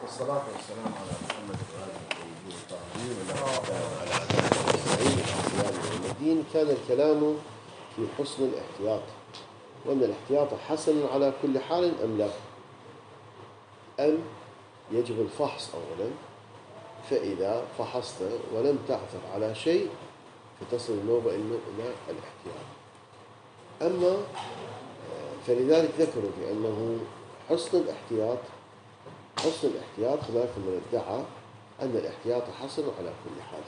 والصلاة والسلام على محمد وآله الطيبين الطاهرين وعلى آله وصحبه أجمعين. كان الكلام في حسن الاحتياط، وأن الاحتياط حسن على كل حال أم لا، أم يجب الفحص أولا، فإذا فحصت ولم تعثر على شيء فتصل النوبة إلى الاحتياط. أما فلذلك ذكروا بأنه حسن الاحتياط هناك من ادعى أن الاحتياط حسن على كل حال،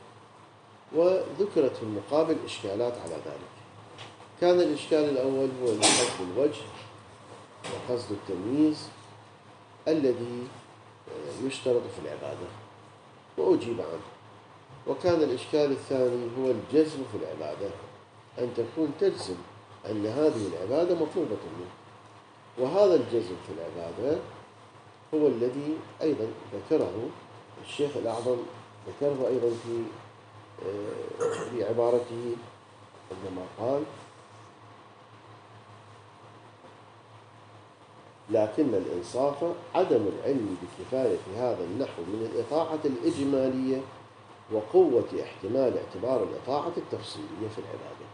وذكرت في المقابل إشكالات على ذلك. كان الإشكال الأول هو قصد الوجه وقصد التمييز الذي يشترط في العبادة، وأجيب عنه. وكان الإشكال الثاني هو الجزم في العبادة، أن تكون تجزم أن هذه العبادة مطلوبة منك، وهذا الجزم في العبادة هو الذي أيضا ذكره الشيخ الأعظم، ذكره أيضا في عبارته عندما قال: لكن الإنصاف عدم العلم بكفاية هذا النحو من الإطاعة الإجمالية وقوة احتمال اعتبار الإطاعة التفصيلية في العبادة.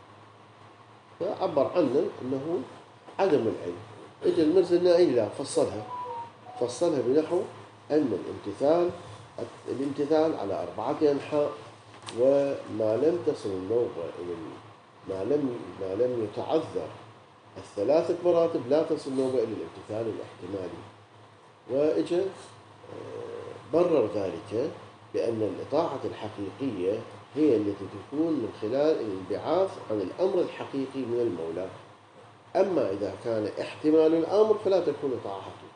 فعبر عنه أنه عدم العلم. إجا المرزا النائي لا فصلها بنحو أن الامتثال على 4 أنحاء، وما لم تصل النوبة إلى ما لم يتعذر 3 مراتب لا تصل النوبة إلى الامتثال الاحتمالي. وإجا برر ذلك بأن الإطاعة الحقيقية هي التي تكون من خلال الانبعاث عن الأمر الحقيقي من المولى. أما إذا كان احتمال الأمر فلا تكون إطاعة حقيقية،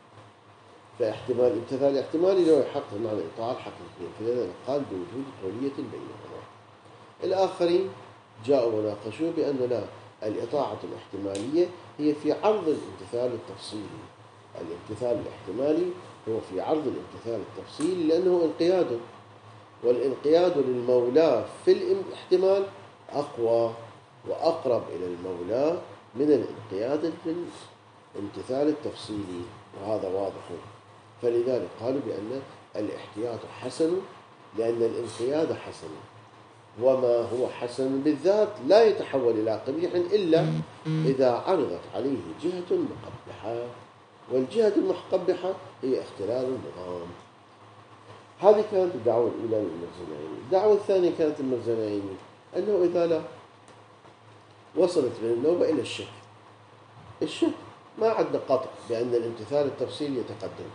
فاحتمال الامتثال احتمالي لا يحقق معنى الإطاعة الحقيقية، فلذلك قال بوجود قولية بينهما. الآخرين جاءوا وناقشوا بأن لا، الإطاعة الاحتمالية هي في عرض الامتثال التفصيلي. الامتثال الاحتمالي هو في عرض الامتثال التفصيلي لأنه انقياد، والانقياد للمولى في الاحتمال أقوى وأقرب إلى المولى من الانقياد في الامتثال التفصيلي، وهذا واضح. فلذلك قالوا بأن الاحتياط حسن لأن الانقياد حسن، وما هو حسن بالذات لا يتحول إلى قبيح إلا إذا عرضت عليه جهة مقبحة، والجهة المقبحة هي اختلال النظام. هذه كانت الدعوة الأولى للمرزنائي. الدعوة الثانية كانت المرزنائي أنه إذا لا وصلت من النوبة إلى الشك ما عندنا قطع بأن الامتثال التفصيلي يتقدم،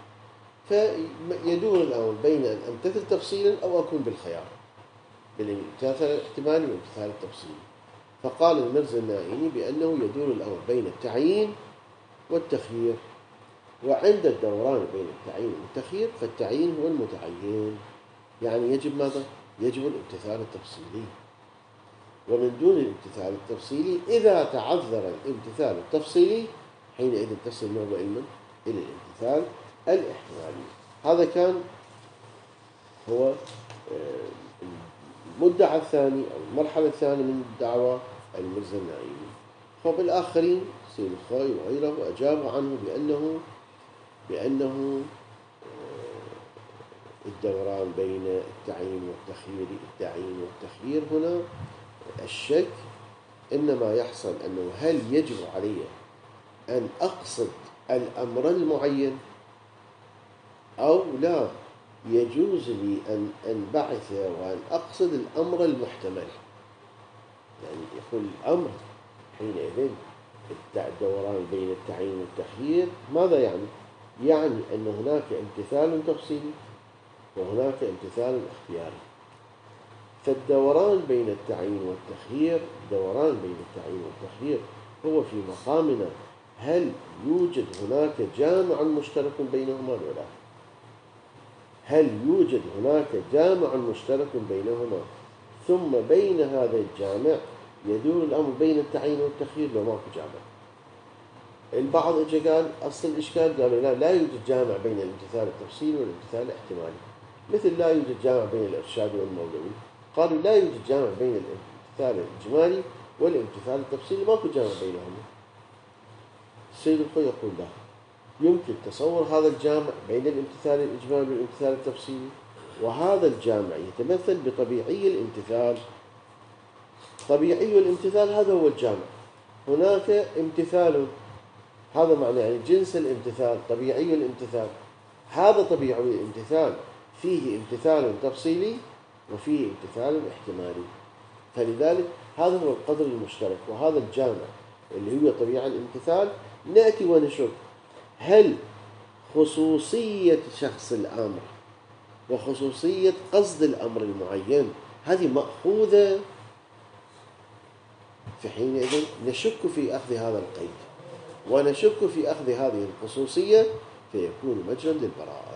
فيدور الأمر بين أن أمتثل تفصيلا أو أكون بالخيار بالامتثال الاحتمالي والامتثال التفصيلي. فقال المرزا النائي بأنه يدور الأمر بين التعيين والتخيير، وعند الدوران بين التعيين والتخيير فالتعيين هو المتعين، يعني يجب ماذا؟ يجب الامتثال التفصيلي. ومن دون الامتثال التفصيلي إذا تعذر الامتثال التفصيلي حينئذ تصل النوبة إلى الامتثال الاحتمالي. هذا كان هو المدعى الثاني أو المرحلة الثانية من الدعوة المرزا النائي. فبالآخرين سيد الخوئي وغيره أجابوا عنه بأنه الدوران بين التعيين والتخيير هنا الشك إنما يحصل أنه هل يجب علي أن أقصد الأمر المعين أو لا يجوز لي أن أنبعث وأن أقصد الأمر المحتمل. يعني يقول الأمر حينئذ الدوران بين التعيين والتخيير ماذا يعني؟ يعني أن هناك امتثال تفصيلي وهناك امتثال اختياري. فالدوران بين التعيين والتخيير هو في مقامنا هل يوجد هناك جامع مشترك بينهما ولا لا؟ هل يوجد هناك جامع مشترك بينهما ثم بين هذا الجامع يدور الأمر بين التعيين والتخيير لو ماكو جامع؟ البعض اجى قال أصل الإشكال، قالوا لا يوجد جامع بين الامتثال التفصيلي والامتثال الاحتمالي، مثل لا يوجد جامع بين الإرشاد والمولوي. قالوا لا يوجد جامع بين الامتثال الإجمالي والامتثال التفصيلي، ماكو جامع بينهما. السيد الخوئي يقول لا، يمكن تصور هذا الجامع بين الامتثال الإجمالي والامتثال التفصيلي، وهذا الجامع يتمثل بطبيعي الامتثال. طبيعي الامتثال هذا هو الجامع. هناك امتثال، هذا معنى يعني جنس الامتثال طبيعي الامتثال. هذا طبيعي الامتثال فيه امتثال تفصيلي وفيه امتثال احتمالي، فلذلك هذا هو القدر المشترك. وهذا الجامع اللي هو طبيعي الامتثال نأتي ونشوف هل خصوصية شخص الأمر وخصوصية قصد الأمر المعين هذه مأخوذة، في حينئذ نشك في أخذ هذا القيد ونشك في أخذ هذه الخصوصية، فيكون مجرا للبراءة.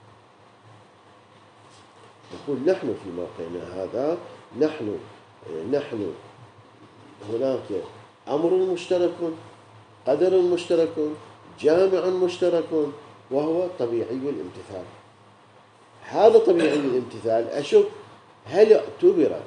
نقول نحن في موقعنا هذا نحن هناك أمر مشترك، قدر مشترك، جامع مشترك، وهو طبيعي الامتثال. هذا طبيعي الامتثال أشك هل اعتبر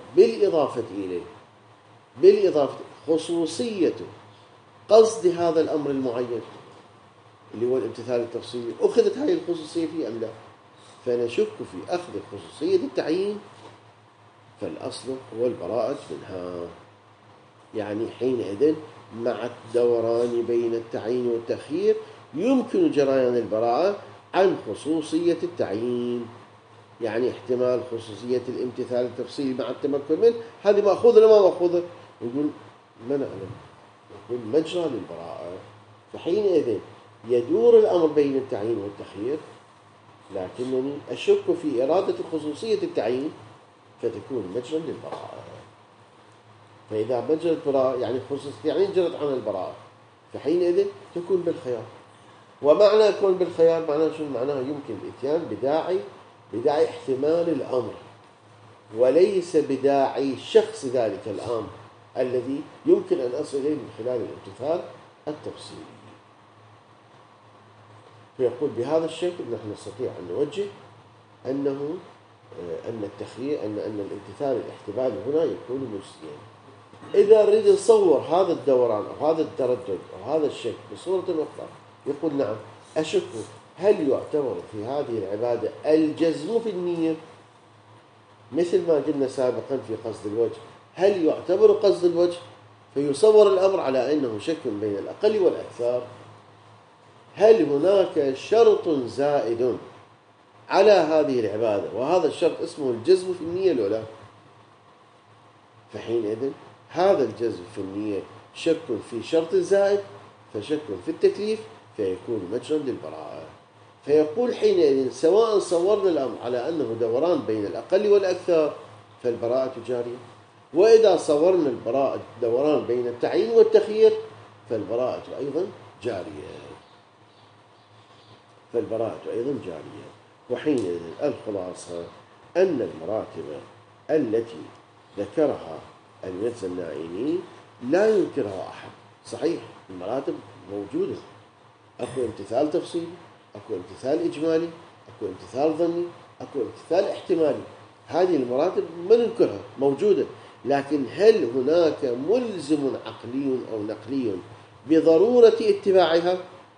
بالإضافة خصوصية قصد هذا الأمر المعين اللي هو الامتثال التفصيلي، أخذت هذه الخصوصية فيه أم لا؟ فنشك في أخذ خصوصية التعيين، فالأصل هو البراءة منها. يعني حينئذ مع الدوران بين التعيين والتخيير يمكن جريان البراءة عن خصوصية التعيين. يعني احتمال خصوصية الامتثال التفصيلي مع التمكن منه، هذه مأخوذة ولا ما مأخوذة؟ نقول ما نعلم، نقول مجرى للبراءة. فحينئذ يدور الأمر بين التعيين والتخيير، لكنني أشك في إرادة خصوصية التعيين، فتكون مجرى للبراءة. فإذا مجرى البراءة يعني خصوصية التعيين جرت عن البراءة، فحينئذ تكون بالخيار. ومعنى يكون بالخيار معناه شو؟ معناه يمكن الإتيان بداعي احتمال الأمر، وليس بداعي شخص ذلك الأمر الذي يمكن أن أصل إليه من خلال الامتثال التفصيلي. فيقول بهذا الشكل نحن نستطيع أن نوجه أن التخيير أن الامتثال الاحتمالي هنا يكون مجزيا. إذا نريد نصور هذا الدوران أو هذا التردد أو هذا الشك بصورة أخرى، يقول نعم أشك هل يعتبر في هذه العبادة الجزم في النية مثل ما قلنا سابقا في قصد الوجه؟ هل يعتبر قصد الوجه فيصور الأمر على أنه شك بين الأقل والأكثر؟ هل هناك شرط زائد على هذه العبادة وهذا الشرط اسمه الجزم في النية الأولى؟ فحينئذ هذا الجزم في النية شك في شرط زائد، فشك في التكليف، فيكون مجرا للبراءة. فيقول حينئذ سواء صورنا الأمر على أنه دوران بين الأقل والأكثر فالبراءة جارية، وإذا صورنا البراءة دوران بين التعيين والتخيير فالبراءة أيضا جارية. وحينئذ الخلاصة أن المراتب التي ذكرها الميرزا النائمي لا ينكرها أحد. صحيح المراتب موجودة، أكو امتثال تفصيلي، أكو امتثال إجمالي، أكو امتثال ظني، أكو امتثال احتمالي. هذه المراتب ما ننكرها، موجودة. لكن هل هناك ملزم عقلي أو نقلي بضرورة اتباعها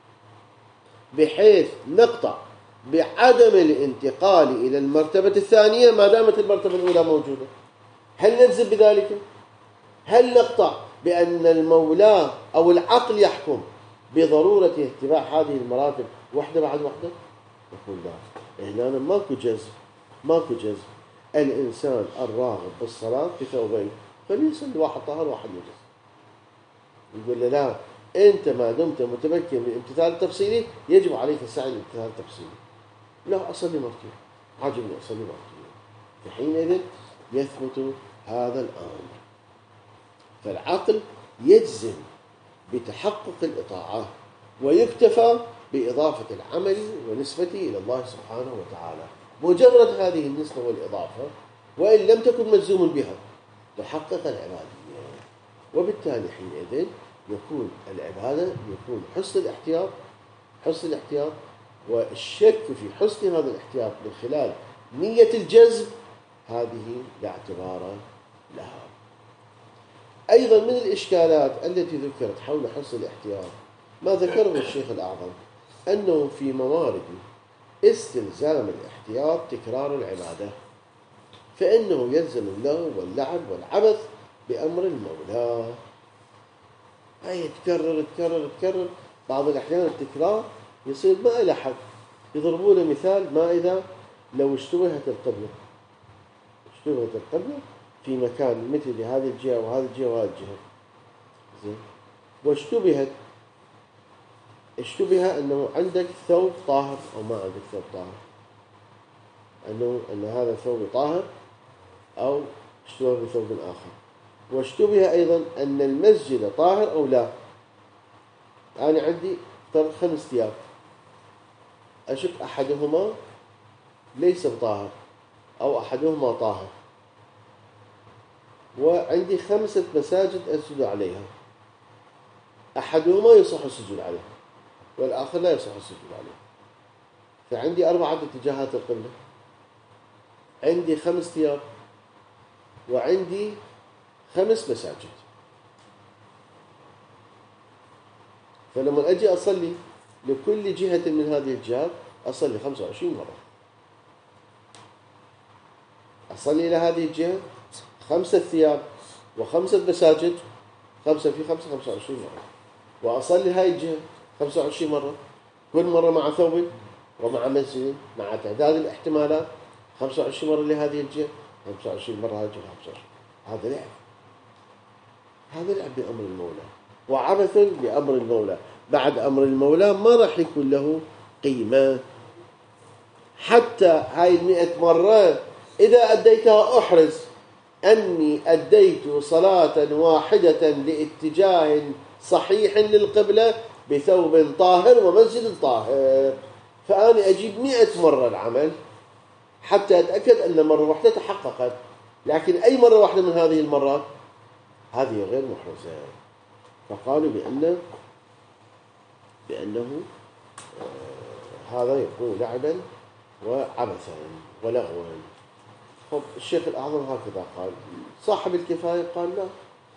بحيث نقطع بعدم الانتقال إلى المرتبة الثانية ما دامت المرتبة الأولى موجودة؟ هل نجزم بذلك؟ هل نقطع بأن المولى أو العقل يحكم بضرورة اتباع هذه المراتب واحدة بعد واحدة؟ نقول لا، هنا ماكو جزم. الإنسان الراغب بالصلاة في ثوبين فليصلي واحد طاهر واحد نجس. يقول له لا، أنت ما دمت متمكن من الامتثال التفصيلي يجب عليك السعي للامتثال التفصيلي. لا، أصلي مرتين، عجبني أصلي مرتين. فحينئذ يثبت هذا الأمر. فالعقل يجزم بتحقق الإطاعة ويكتفى بإضافة العمل ونسبته إلى الله سبحانه وتعالى. مجرد هذه النسبة والإضافة وإن لم تكن مجزوم بها تحقق العبادية. وبالتالي حينئذ يكون العبادة يكون حسن الاحتياط والشك في حسن هذا الاحتياط من خلال نية الجزم، هذه لا اعتبار لها. أيضا من الإشكالات التي ذكرت حول حسن الاحتياط ما ذكره الشيخ الأعظم أنه في موارد استلزام الاحتياط تكرار العبادة، فإنه يلزم اللغو واللعب والعبث بأمر المولى. أي تكرر تكرر تكرر، بعض الأحيان التكرار يصير ما إلى حد. يضربون مثال: ما إذا لو اشتبهت القبلة في مكان مثل هذه الجهة وهذه الجهة وهذه الجهة، زين، اشتبه أنه عندك ثوب طاهر أو ما عندك ثوب طاهر، أن هذا الثوب طاهر أو اشتبه بثوب آخر، واشتبه أيضا أن المسجد طاهر أو لا. أنا عندي 5 ثياب، أشك أحدهما ليس بطاهر أو أحدهما طاهر، وعندي 5 مساجد أسجد عليها، أحدهما يصح السجود عليه والآخر لا يصح السجود عليه. فعندي 4 اتجاهات القبلة، عندي 5 ثياب، وعندي 5 مساجد. فلما أجي أصلي لكل جهة من هذه الجهات أصلي 25 مرة. أصلي إلى هذه الجهة 5 ثياب و5 مساجد، 5 في 5 25 مرة. وأصلي هاي الجهة 25 مرة، كل مرة مع ثوب ومع مسجد مع تعداد الاحتمالات، 25 مرة لهذه الجهة، 25 مرة هذه الجهة، 25. هذا لعب بأمر المولى وعبث بأمر المولى. بعد أمر المولى ما راح يكون له قيمة. حتى هاي 100 مرة إذا أديتها أحرز أني أديت صلاة واحدة لاتجاه صحيح للقبلة بثوب طاهر ومسجد طاهر. فأنا أجيب 100 مرة العمل حتى أتأكد أن مرة واحدة تحققت. لكن أي مرة واحدة من هذه المرات هذه غير محرزة. فقالوا بأنه هذا يكون لعبا وعبثا ولغوا. الشيخ الأعظم هكذا قال. صاحب الكفاية قال لا،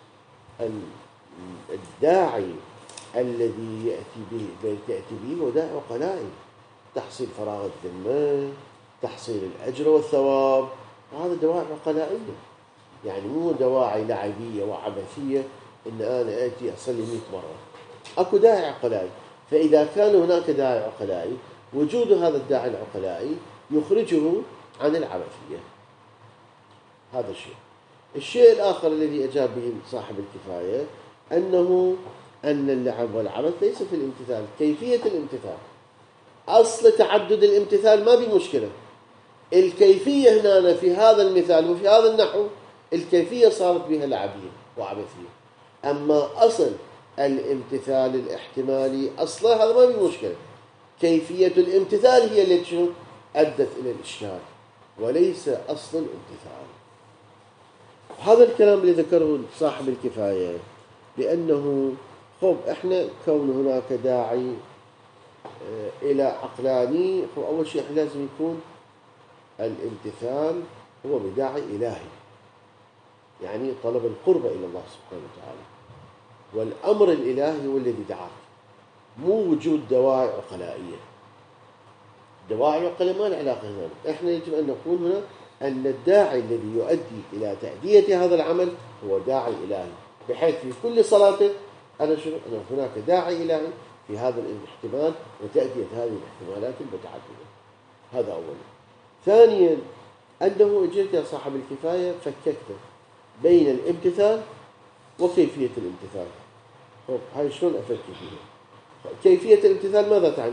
الداعي الذي تأتي به هو داعي عقلائي، تحصيل فراغ الذمة، تحصيل الأجر والثواب، وهذا دواعي عقلائية، يعني مو دواعي لعبية وعبثية إن أنا آتي أصلي 100 مرة. أكو داعي عقلائي. فإذا كان هناك داعي عقلائي، وجود هذا الداعي العقلائي يخرجه عن العبثية. هذا الشيء الآخر الذي أجاب به صاحب الكفاية أن اللعب والعبث ليس في الامتثال، كيفية الامتثال. أصل تعدد الامتثال ما بمشكلة، الكيفية هنا في هذا المثال وفي هذا النحو الكيفية صارت بها لعبية وعبثية. أما أصل الامتثال الاحتمالي أصلا هذا ما بمشكلة، كيفية الامتثال هي التي أدت إلى الإشكال وليس أصل الامتثال. هذا الكلام اللي ذكره صاحب الكفاية بأنه إحنا كون هناك داعي إلى عقلاني، أول شيء لازم يكون الامتثال هو بداعي إلهي، يعني طلب القرب إلى الله سبحانه وتعالى، والأمر الإلهي هو الذي دعاك، مو وجود دواعي عقلائية. دواعي العقلاء ما له علاقة هنا. إحنا يجب أن نقول هنا أن الداعي الذي يؤدي إلى تأدية هذا العمل هو داعي إلهي، بحيث في كل صلاة أن هناك داعي إلهي في هذا الاحتمال وتأدية هذه الاحتمالات المتعددة. هذا أولا. ثانيا أنه أجلت يا صاحب الكفاية فككت بين الامتثال وكيفية الامتثال. هاي شلون أفكك فيها؟ كيفية الامتثال ماذا تعني؟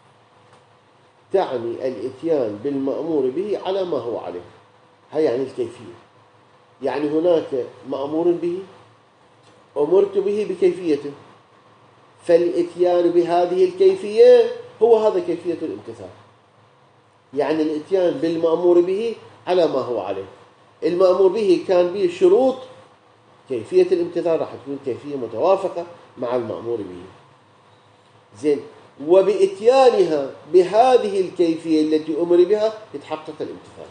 تعني الاتيان بالمأمور به على ما هو عليه. هاي يعني الكيفية، يعني هناك مأمور به أمرت به بكيفيته، فالاتيان بهذه الكيفية هو هذا كيفية الامتثال. يعني الاتيان بالمأمور به على ما هو عليه. المأمور به كان به شروط، كيفية الامتثال راح تكون كيفية متوافقة مع المأمور به. زين، وبإتيانها بهذه الكيفية التي أمر بها يتحقق الامتثال.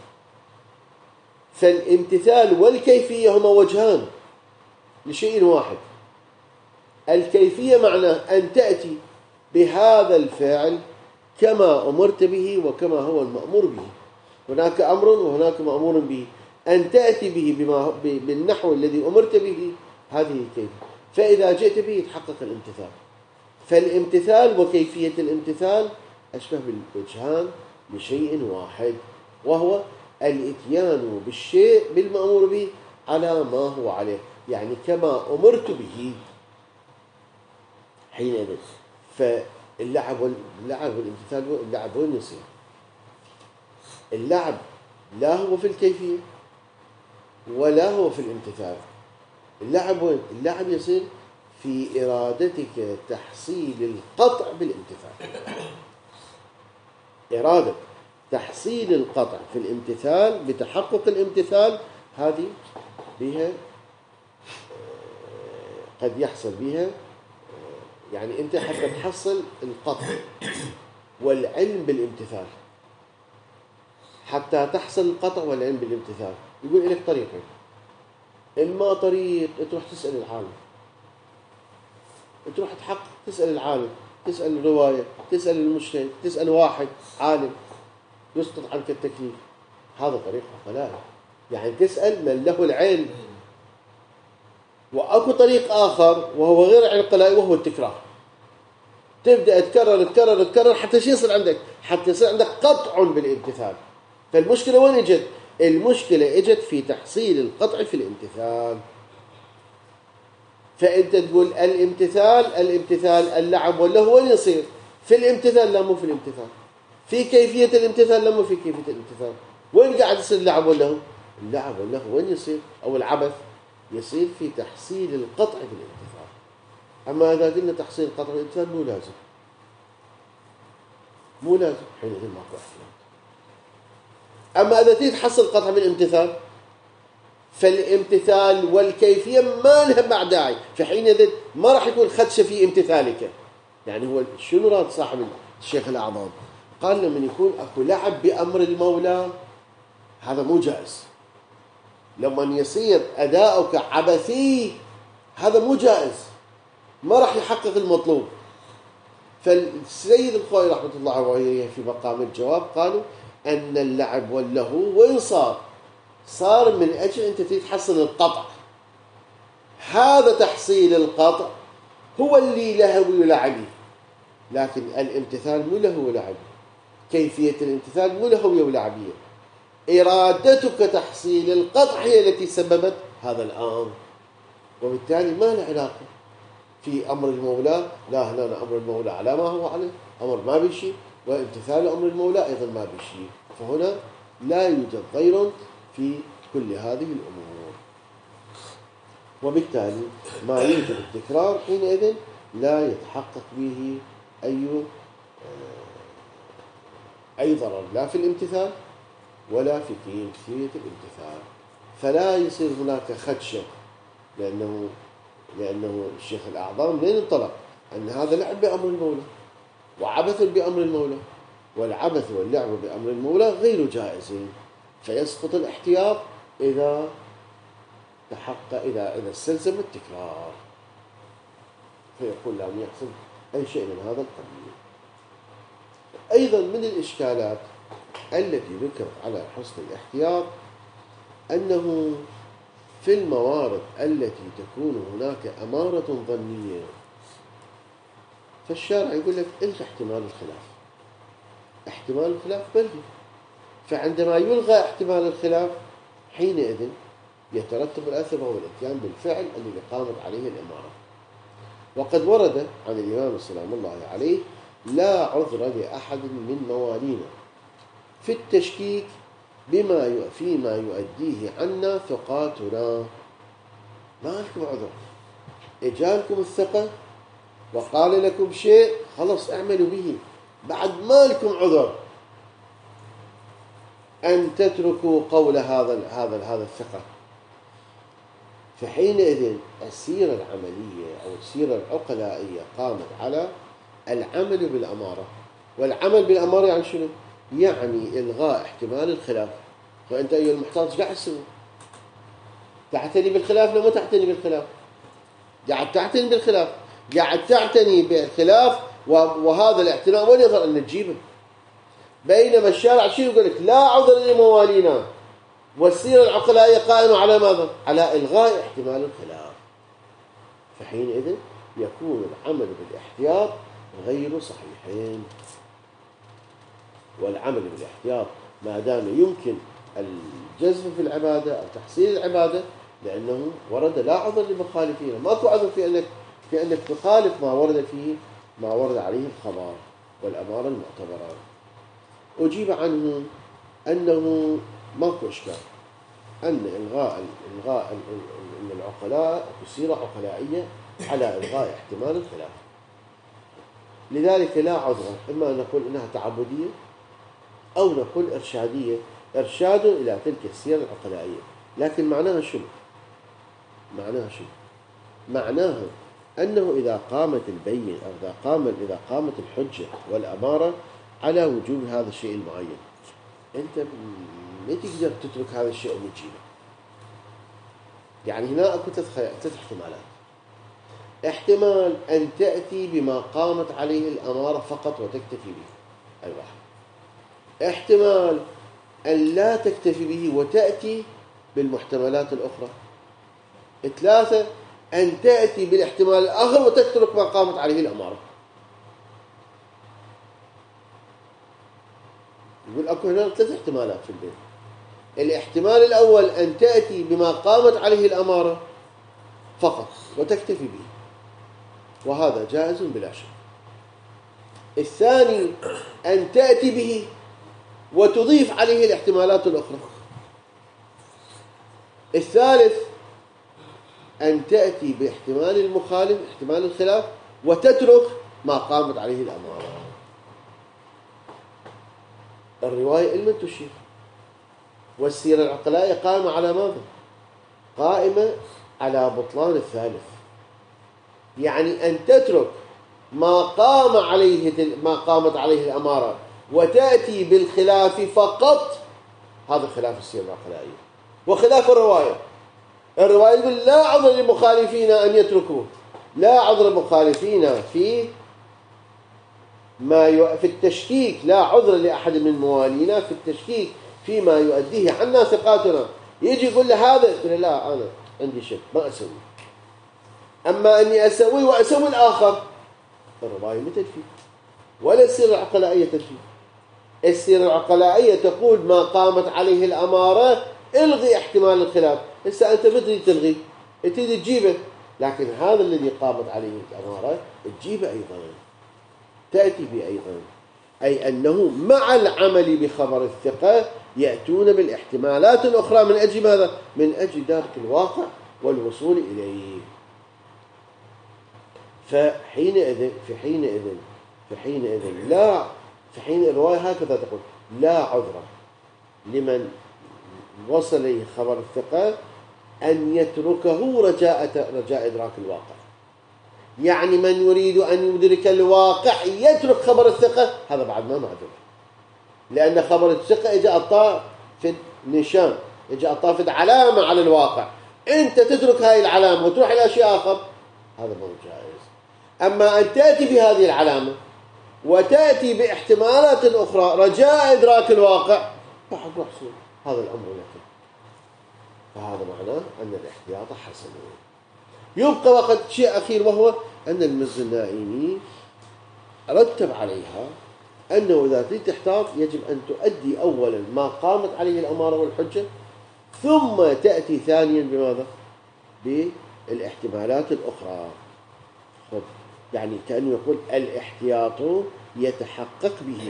فالامتثال والكيفية هما وجهان لشيء واحد. الكيفية معناه أن تأتي بهذا الفعل كما أمرت به وكما هو المأمور به. هناك أمر وهناك مأمور به، أن تأتي به بالنحو الذي أمرت به، هذه كيف. فإذا جئت به يتحقق الامتثال. فالامتثال وكيفية الامتثال أشبه بالوجهان لشيء واحد، وهو الإتيان بالشيء بالمأمور به على ما هو عليه، يعني كما أمرت به حينئذ. فاللعب والامتثال، اللعب وين يصير؟ اللعب لا هو في الكيفية ولا هو في الامتثال. اللعب وين؟ اللعب يصير في إرادتك تحصيل القطع بالامتثال. إرادة تحصيل القطع في الامتثال بتحقق الامتثال، هذه بها قد يحصل بها، يعني أنت حتى تحصل القطع والعلم بالامتثال، حتى تحصل القطع والعلم بالامتثال يقول لك طريقين. إما طريق تروح تسأل العالم، تروح تحقق، تسأل العالم، تسأل الرواية، تسأل المجتهد، تسأل واحد عالم يسقط عنك التكليف، هذا طريق عقلاء، يعني تسأل من له العلم. وأكو طريق آخر وهو غير عقلائي، وهو التكرار. تبدأ تكرر حتى شيء يصير عندك، حتى يصير عندك قطع بالامتثال. فالمشكلة وين اجت؟ المشكلة اجت في تحصيل القطع في الامتثال. فأنت تقول الامتثال اللعب واللهو وين يصير؟ في الامتثال لا مو في الامتثال. في كيفية الامتثال لا مو في كيفية الامتثال. وين قاعد يصير اللعب واللهو؟ اللعب واللهو وين يصير؟ أو العبث يصير في تحصيل القطع في الامتثال. أما إذا قلنا تحصيل القطع في الامتثال مو لازم حينئذ ماكو احتياط. أما إذا تريد تحصل القطع بالامتثال، فالامتثال والكيفية ما لها مع داعي، فحينئذ ما راح يكون خدشة في امتثالك. يعني هو شنو راد صاحب الشيخ الأعظم؟ قال لما يكون أكو لعب بأمر المولى هذا مو جائز. لما يصير أداؤك عبثي هذا مو جائز، ما راح يحقق المطلوب. فالسيد الخوئي رحمة الله عليه في مقام الجواب قالوا أن اللعب واللهو وين صار من أجل أنت تحصل القطع. هذا تحصيل القطع هو اللي لهوي ولعبي، لكن الامتثال مو لهو ولعبي. كيفية الامتثال مو لهوية ولعبية. إرادتك تحصيل القطع هي التي سببت هذا الأمر، وبالتالي ما له علاقة في أمر المولى. لا، هنا أمر المولى على ما هو عليه، أمر ما بشيء، وامتثال أمر المولى أيضا ما بشيء. فهنا لا يوجد ضير في كل هذه الأمور، وبالتالي ما يوجد التكرار حينئذ لا يتحقق به أي ضرر، لا في الامتثال ولا في كيفية الامتثال. فلا يصير هناك خدشة، لأنه الشيخ الأعظم لين انطلق أن هذا لعب بأمر المولى وعبث بأمر المولى، والعبث واللعب بأمر المولى غير جائزين. فيسقط الاحتياط إذا استلزم التكرار، فيقول لم يحصل أي شيء من هذا القبيل. أيضا من الإشكالات التي ذكرت على حسن الاحتياط أنه في الموارد التي تكون هناك أمارة ظنية، فالشارع يقول لك إلغي احتمال الخلاف بلغي. فعندما يلغى احتمال الخلاف حينئذ يترتب الأثر وهو الاتيان بالفعل الذي قامت عليه الإمارة. وقد ورد عن الإمام سلام الله عليه: لا عذر لأحد من موالينا في التشكيك فيما يؤديه عنا ثقاتنا. ما لكم عذر، إجالكم الثقة وقال لكم شيء خلص اعملوا به، بعد ما لكم عذر أن تتركوا قول هذا الثقة. فحينئذ السيرة العملية أو السيرة العقلائية قامت على العمل بالأمارة. والعمل بالأمارة يعني شنو؟ يعني إلغاء احتمال الخلاف. فأنت أيها المحتاج قاعد تسوي تعتني بالخلاف، لما تعتني بالخلاف قاعد تعتني بالخلاف، قاعد تعتني بالخلاف وهذا الاحتمال وين يظهر أن تجيبه؟ بينما الشارع شيء يقول لك لا عذر لموالينا، والسيرة العقلائية قائمة على ماذا؟ على إلغاء احتمال الخلاف. فحينئذ يكون العمل بالاحتياط غير صحيحين. والعمل بالاحتياط ما دام يمكن الجزم في العبادة أو تحصيل العبادة، لأنه ورد لا عذر لمخالفين، ماكو عذر في أنك تخالف ما ورد عليه الخبر والأمارة المعتبرة. أجيب عنه أنه ماكو إشكال أن إلغاء العقلاء بصيرة عقلائية على إلغاء احتمال الخلاف. لذلك لا عذر، إما أن نقول إنها تعبدية أو نقول إرشادية، إرشاد إلى تلك السيرة العقلائية. لكن معناها شنو؟ معناها أنه إذا قامت البين أو إذا قامت الحجة والأمارة على وجوب هذا الشيء المعين، أنت ما تقدر تترك هذا الشيء وتجيبه. يعني هنا أكو ثلاث احتمالات. احتمال أن تأتي بما قامت عليه الأمارة فقط وتكتفي به، أي واحد. احتمال أن لا تكتفي به وتأتي بالمحتملات الأخرى. ثلاثة، أن تأتي بالاحتمال الآخر وتترك ما قامت عليه الأمارة. يقول أكو هنا ثلاث احتمالات في البيت. الاحتمال الأول أن تأتي بما قامت عليه الأمارة فقط وتكتفي به، وهذا جائز بلا شك. الثاني أن تأتي به وتضيف عليه الاحتمالات الأخرى. الثالث أن تأتي باحتمال المخالف، احتمال الخلاف، وتترك ما قامت عليه الأمارة. الرواية إلما تشير، والسيرة العقلائية قائمة على ماذا؟ قائمة على بطلان الثالث، يعني أن تترك ما قامت عليه الأمارة وتأتي بالخلاف فقط. هذا خلاف السيرة العقلائية وخلاف الرواية يقول لا عذر للمخالفين أن يتركوا، لا عذر للمخالفين في في التشكيك، لا عذر لأحد من موالينا في التشكيك فيما يؤديه عنا ثقاتنا. يجي يقول له هذا، يقول له لا أنا عندي شك ما أسوي، أما أني أسوي وأسوي الآخر، الرواية ما تنفي ولا السيرة العقلائية تنفي. السيرة العقلائية تقول ما قامت عليه الأمارة الغي احتمال الخلاف. هسه أنت بدي تلغي، تريد تجيبه، لكن هذا الذي قامت عليه الأمارة تجيبه أيضا، تأتي به أيضا. أي أنه مع العمل بخبر الثقة يأتون بالاحتمالات الأخرى من أجل ماذا؟ من أجل درك الواقع والوصول إليه. فحين الرواية هكذا تقول لا عذر لمن وصل إليه خبر الثقة أن يتركه رجاء إدراك الواقع. يعني من يريد أن يدرك الواقع يترك خبر الثقة، هذا بعد ما معذور، لأن خبر الثقة إجا الطافد نشان، إجا الطافد علامة على الواقع. أنت تترك هاي العلامة وتروح إلى شيء آخر، هذا مو جائز. أما أن تأتي بهذه العلامة وتأتي باحتمالات أخرى رجاء إدراك الواقع، بعد محصول، هذا الأمر لك. فهذا معناه أن الاحتياط حسن. يبقى وقت شيء أخير، وهو أن المزي النائمي رتب عليها أنه إذا تريد تحتاط يجب أن تؤدي أولا ما قامت عليه الأمارة والحجة، ثم تأتي ثانيا بماذا؟ بالاحتمالات الأخرى. يعني كأنه يقول الاحتياط يتحقق به،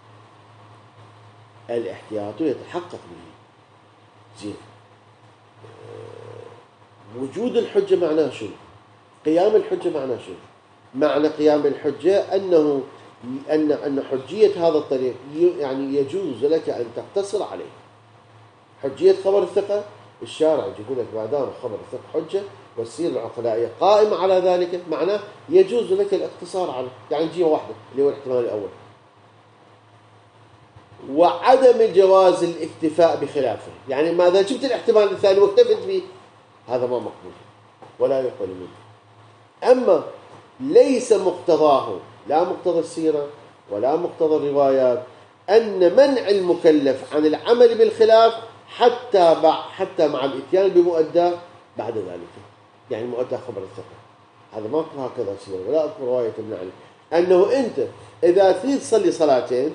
الاحتياط يتحقق به. زين، وجود الحجة معناه شنو؟ قيام الحجة معناه شنو؟ معنى قيام الحجة أن حجية هذا الطريق يعني يجوز لك أن تقتصر عليه. حجية خبر الثقة، الشارع يقول لك ما دام خبر الثقة حجة والسيرة العقلائية قائمة على ذلك، معناه يجوز لك الاقتصار عليه. يعني جهة واحدة اللي هو الاحتمال الأول، وعدم جواز الاكتفاء بخلافه. يعني ماذا جبت الاحتمال الثاني واكتفت به، هذا ما مقبول ولا يقبل منه. أما ليس مقتضاه لا مقتضى السيرة ولا مقتضى الروايات أن منع المكلف عن العمل بالخلاف حتى مع الإتيان بمؤداه بعد ذلك، يعني مؤدى خبر الثقة. هذا ما أذكر هكذا سيرة ولا أذكر رواية ابن علي أنه أنت إذا تريد تصلي صلاتين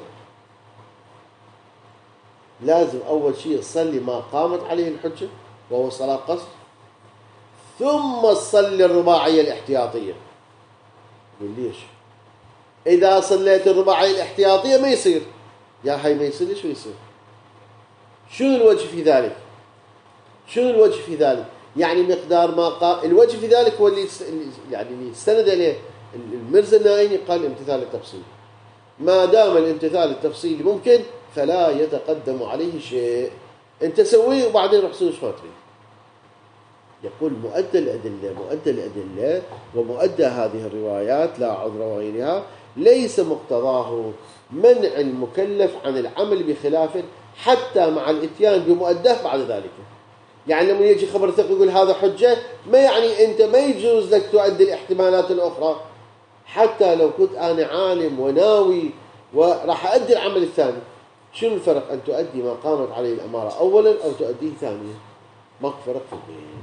لازم أول شيء تصلي ما قامت عليه الحجة وهو صلاة قصر، ثم تصلي الرباعية الاحتياطية. ليش؟ إذا صليت الرباعية الاحتياطية ما يصير، يا هاي ما يصير. ليش ما يصير؟ شنو الوجه في ذلك؟ شنو الوجه في ذلك؟ يعني مقدار ما قام. الوجه في ذلك هو اللي استند إليه المرزا النائني، قال امتثال التفصيل. ما دام الامتثال التفصيلي ممكن فلا يتقدم عليه شيء، انت سويه وبعدين روح سوي شو تريد. يقول مؤدى الأدلة ومؤدى هذه الروايات لا عذر وغيرها ليس مقتضاه منع المكلف عن العمل بخلاف حتى مع الاتيان بمؤداه بعد ذلك. يعني لما يجي خبر ثقة يقول هذا حجة، ما يعني أنت ما يجوز لك تؤدي الاحتمالات الأخرى. حتى لو كنت أنا عالم وناوي وراح أؤدي العمل الثاني، شنو الفرق أن تؤدي ما قامت عليه الأمارة أولا أو تؤديه ثانيا؟ ما فرق في البين.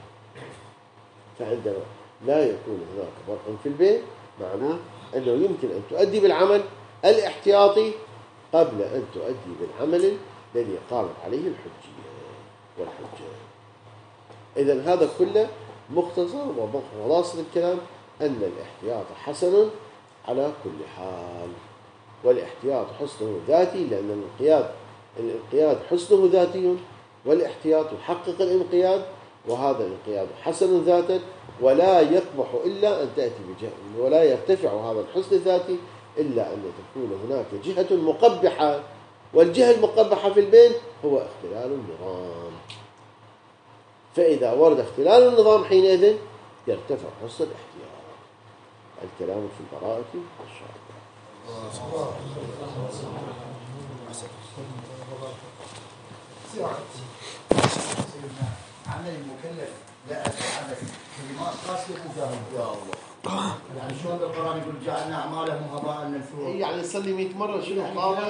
فعندما لا يكون هناك فرق في البين معناه أنه يمكن أن تؤدي بالعمل الاحتياطي قبل أن تؤدي بالعمل الذي قامت عليه الحجية والحجة. إذن هذا كله مختصر وخلاصة الكلام أن الاحتياط حسن على كل حال، والاحتياط حسنه ذاتي، لأن الانقياد حسنه ذاتي، والاحتياط يحقق الانقياد، وهذا الانقياد حسن ذاتا، ولا يقبح إلا أن تأتي بجهة، ولا يرتفع هذا الحسن الذاتي إلا أن تكون هناك جهة مقبحة، والجهة المقبحة في البين هو اختلال النظام. فإذا ورد اختلال النظام حينئذ يرتفع حسن الاحتياط. الكلام في البراءة إن شاء الله. عمل المكلف لا أتعبد كلمات خاصة مجاهد يا الله. يعني شلون القرآن يقول جعلنا أعمالهم هباء منثورا، يعني يصلي 100 مرة شنو قام